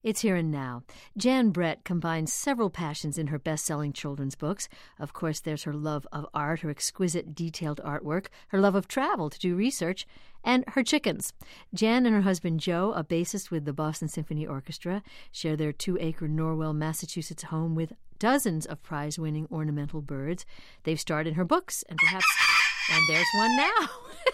It's Here and Now. Jan Brett combines several passions in her best-selling children's books. Of course, there's her love of art, her exquisite detailed artwork, her love of travel to do research, and her chickens. Jan and her husband Joe, a bassist with the Boston Symphony Orchestra, share their 2-acre Norwell, Massachusetts home with dozens of prize-winning ornamental birds. They've starred in her books, and there's one now.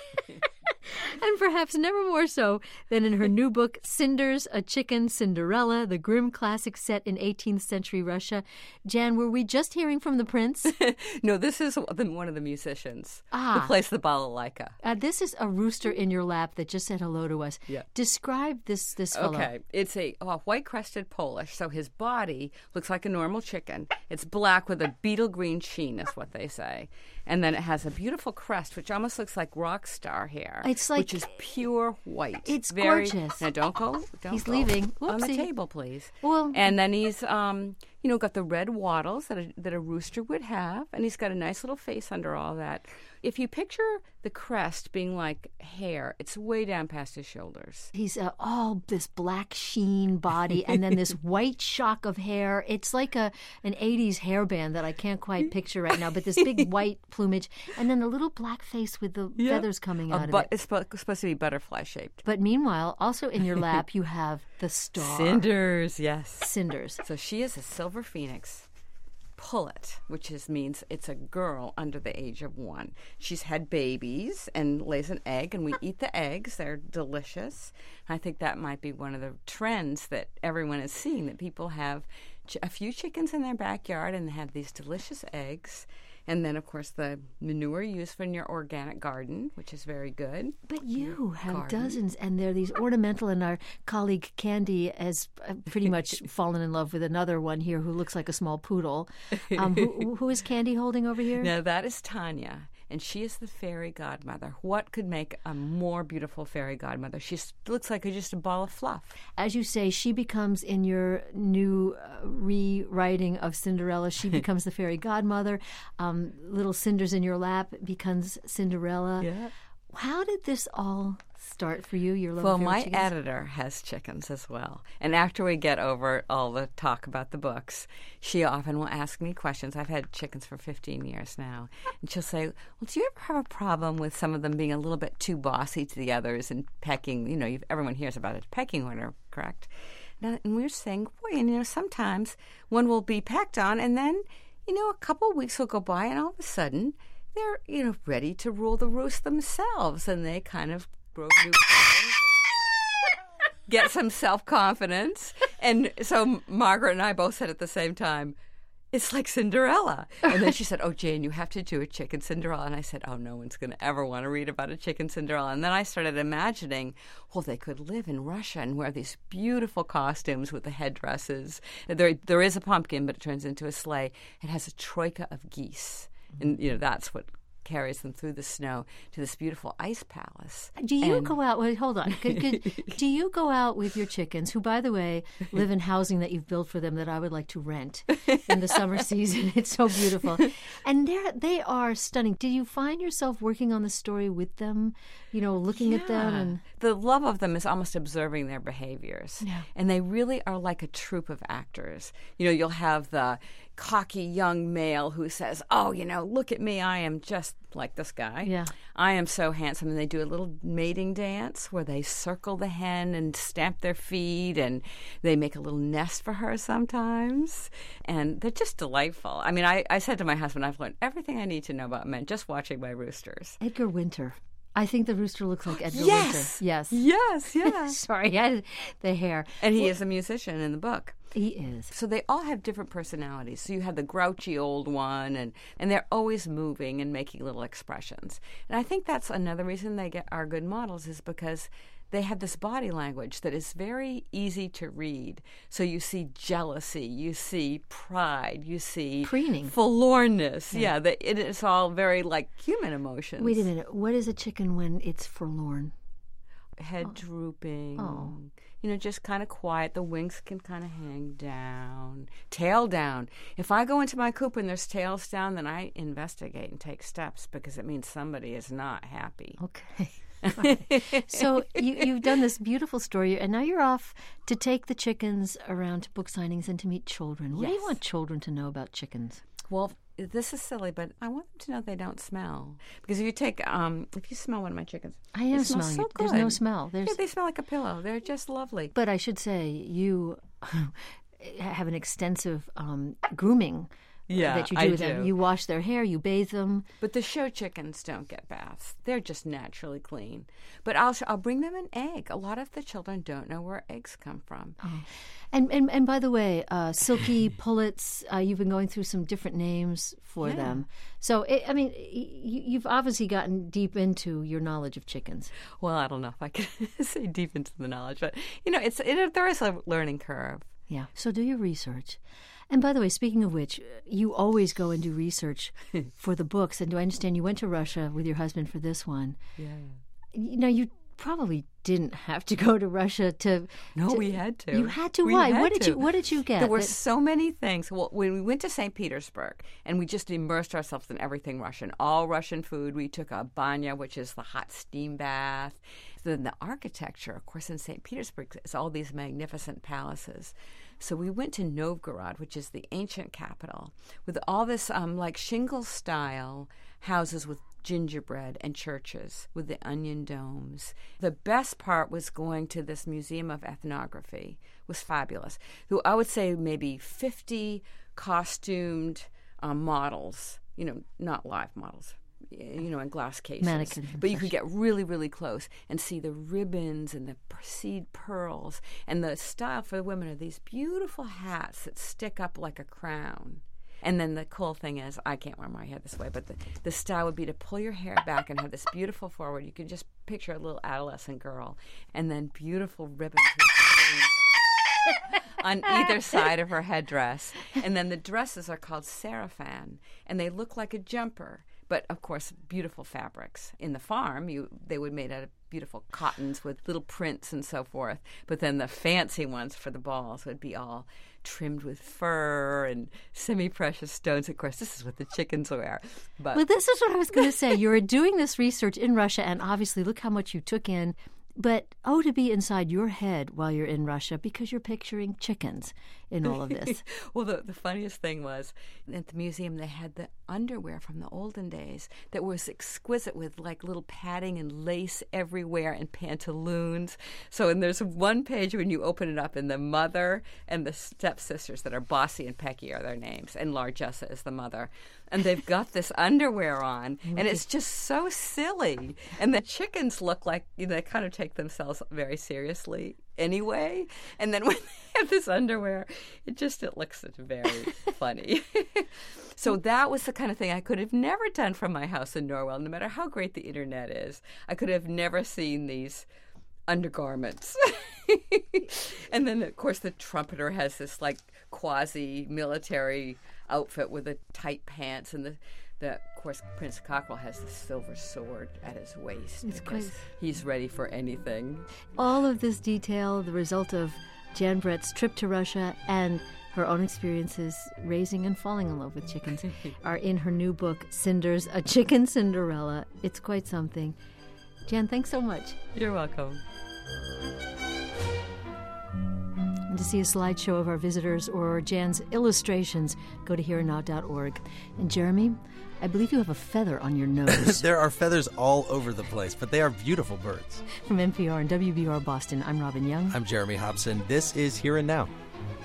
And perhaps never more so than in her new book, Cinders, A Chicken Cinderella, the grim classic set in 18th century Russia. Jan, were we just hearing from the prince? No, this is one of the musicians who plays the balalaika. This is a rooster in your lap that just said hello to us. Yeah. Describe this fellow. Okay. It's a white-crested Polish, so his body looks like a normal chicken. It's black with a beetle green sheen, is what they say. And then it has a beautiful crest, which almost looks like rock star hair. It's like, which is pure white. It's gorgeous. Now, don't go. He's leaving. Whoopsie. On the table, please. Well, and then he's, got the red wattles that a rooster would have, and he's got a nice little face under all that. If you picture the crest being like hair, it's way down past his shoulders. He's all this black sheen body and then this white shock of hair. It's like an 80s hairband that I can't quite picture right now, but this big white plumage and then the little black face with the feathers coming out of it. It's supposed to be butterfly shaped. But meanwhile, also in your lap, you have the star. Cinders, yes. Cinders. So she is a silver phoenix. Pullet, which means it's a girl under the age of 1. She's had babies and lays an egg, and we eat the eggs. They're delicious. I think that might be one of the trends that everyone is seeing, that people have a few chickens in their backyard and have these delicious eggs. And then, of course, the manure used for your organic garden, which is very good. But you have dozens, and they're these ornamental, and our colleague Candy has pretty much fallen in love with another one here who looks like a small poodle. Who is Candy holding over here? Now, that is Tanya, and she is the fairy godmother. What could make a more beautiful fairy godmother? She looks like just a ball of fluff. As you say, she becomes, in your new rewriting of Cinderella, she becomes the fairy godmother. Little Cinders in your lap becomes Cinderella. Yeah. How did this all start for you? Your love Well, of my chickens? editor has chickens as well. And after we get over all the talk about the books, she often will ask me questions. I've had chickens for 15 years now. And she'll say, well, do you ever have a problem with some of them being a little bit too bossy to the others and pecking? Everyone hears about a pecking order, correct? Now, and we're saying, boy, sometimes one will be pecked on and then, a couple of weeks will go by and all of a sudden they're, ready to rule the roost themselves, and they kind of grow new clothes, get some self-confidence. And so Margaret and I both said at the same time, it's like Cinderella. And then she said, oh, Jane, you have to do a chicken Cinderella. And I said, oh, no one's going to ever want to read about a chicken Cinderella. And then I started imagining, well, they could live in Russia and wear these beautiful costumes with the headdresses. There is a pumpkin, but it turns into a sleigh. It has a troika of geese. And, that's what carries them through the snow to this beautiful ice palace. Do you go out? Wait, hold on. Do you go out with your chickens, who, by the way, live in housing that you've built for them that I would like to rent in the summer season? It's so beautiful, and they are stunning. Do you find yourself working on the story with them? Looking at them, and the love of them is almost observing their behaviors. Yeah. And they really are like a troupe of actors. You'll have the cocky young male who says, oh, look at me, I am just like this guy. Yeah. I am so handsome. And they do a little mating dance where they circle the hen and stamp their feet, and they make a little nest for her sometimes. And they're just delightful. I mean, I said to my husband, I've learned everything I need to know about men just watching my roosters. Edgar Winter. I think the rooster looks like Edgar Yes. Winter. Yes. Yes. Sorry, the hair. And he is a musician in the book. He is. So they all have different personalities. So you have the grouchy old one, and they're always moving and making little expressions. And I think that's another reason they are good models, is because they have this body language that is very easy to read. So you see jealousy, you see pride, you see preening, forlornness. Yeah, it's all very like human emotions. Wait a minute. What is a chicken when it's forlorn? Head drooping. Oh. Just kind of quiet. The wings can kind of hang down. Tail down. If I go into my coop and there's tails down, then I investigate and take steps, because it means somebody is not happy. Okay. So you've done this beautiful story, and now you're off to take the chickens around to book signings and to meet children. What do you want children to know about chickens? Well, this is silly, but I want them to know they don't smell. Because if you smell one of my chickens, I am smells smelling so it. There's good. no smell. Yeah, they smell like a pillow. They're just lovely. But I should say, you have an extensive grooming that you do with them. You wash their hair, you bathe them. But the show chickens don't get baths. They're just naturally clean. But I'll bring them an egg. A lot of the children don't know where eggs come from. Oh. And by the way, silky pullets, you've been going through some different names for them. So, you've obviously gotten deep into your knowledge of chickens. Well, I don't know if I can say deep into the knowledge, but, there is a learning curve. Yeah. So do your research. And by the way, speaking of which, you always go and do research for the books. And do I understand you went to Russia with your husband for this one? Yeah. You probably didn't have to go to Russia to... No, we had to. You had to? Why? What did you get? There were so many things. Well, when we went to St. Petersburg, and we just immersed ourselves in everything Russian, all Russian food. We took a banya, which is the hot steam bath. Then the architecture, of course, in St. Petersburg, is all these magnificent palaces. So we went to Novgorod, which is the ancient capital, with all this like shingle-style houses with gingerbread and churches with the onion domes. The best part was going to this Museum of Ethnography. It was fabulous. I would say maybe 50 costumed models, not live models, in glass cases. Mannequins. But you could get really, really close and see the ribbons and the seed pearls. And the style for the women are these beautiful hats that stick up like a crown. And then the cool thing is, I can't wear my hair this way, but the style would be to pull your hair back and have this beautiful forward. You could just picture a little adolescent girl, and then beautiful ribbons on either side of her headdress. And then the dresses are called sarafan, and they look like a jumper. But, of course, beautiful fabrics. In the farm, they would made out of beautiful cottons with little prints and so forth. But then the fancy ones for the balls would be all trimmed with fur and semi-precious stones. Of course, this is what the chickens wear. Well, this is what I was going to say. You're doing this research in Russia, and obviously look how much you took in. But to be inside your head while you're in Russia because you're picturing chickens in all of this. Well, the funniest thing was at the museum they had the underwear from the olden days that was exquisite with like little padding and lace everywhere and pantaloons. So and there's one page when you open it up and the mother and the stepsisters that are Bossy and Pecky are their names and Largessa is the mother. And they've got this underwear on, and it's just so silly. And the chickens look like, they kind of take themselves very seriously anyway. And then when they have this underwear, it looks very funny. So that was the kind of thing I could have never done from my house in Norwell, no matter how great the internet is. I could have never seen these undergarments. And then, of course, the trumpeter has this, like, quasi-military outfit with the tight pants, and of course, Prince Cockerel has the silver sword at his waist. It's quite... He's ready for anything. All of this detail, the result of Jan Brett's trip to Russia and her own experiences raising and falling in love with chickens, are in her new book, Cinders, A Chicken Cinderella. It's quite something. Jan, thanks so much. You're welcome. And to see a slideshow of our visitors or Jan's illustrations, go to hereandnow.org. And Jeremy, I believe you have a feather on your nose. There are feathers all over the place, but they are beautiful birds. From NPR and WBR Boston, I'm Robin Young. I'm Jeremy Hobson. This is Here and Now.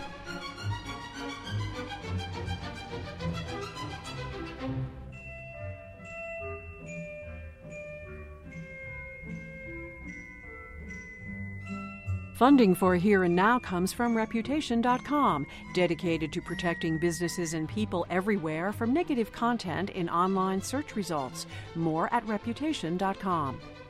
Funding for Here and Now comes from Reputation.com, dedicated to protecting businesses and people everywhere from negative content in online search results. More at Reputation.com.